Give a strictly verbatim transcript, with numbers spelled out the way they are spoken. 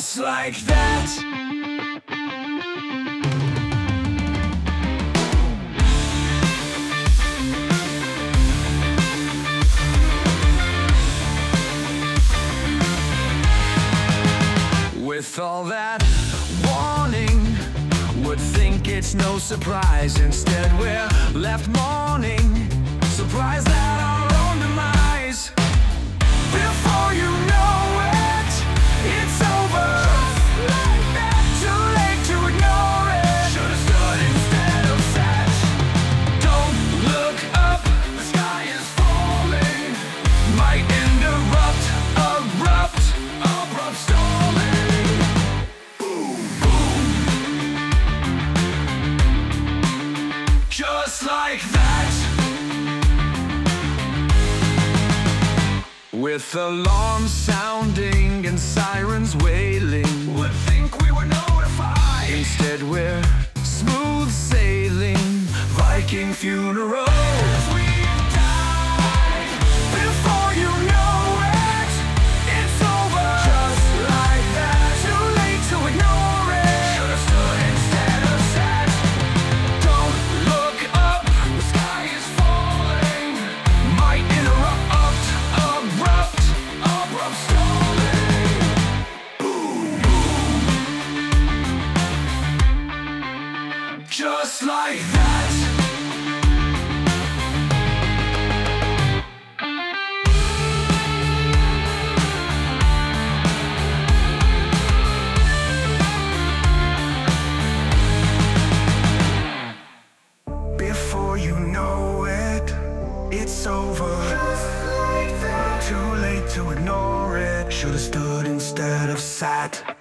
just like that. With all that warning, would think it's no surprise. Instead we're left mourning, surprised at our own demise. Before you know it, it's over. Just like that. Too late to ignore it. Should've stood instead of sat. Don't look up, the sky is falling. Might interrupt, erupt, abrupt stalling. Boom, boom. Just like that. With alarms sounding and sirens wailing, would think we were notified. Instead we're smooth sailing, Viking funeral. We died. Before you know it, it's over. Just like that. Too late to ignore it. Should've stood instead of sat. Don't look up, the sky is falling. Might interrupt, abrupt, abrupt stalling. Boom, boom. Just like that. Before you know it, it's over. Just like that. Too late to ignore it. Should've stood instead of sat.